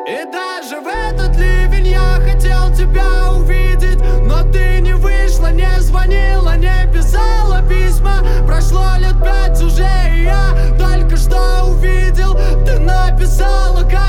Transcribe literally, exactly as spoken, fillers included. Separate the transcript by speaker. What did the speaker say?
Speaker 1: И даже в этот ливень я хотел тебя увидеть, но ты не вышла, не звонила, не писала письма. Прошло лет пять уже, и я только что увидел, ты написала, как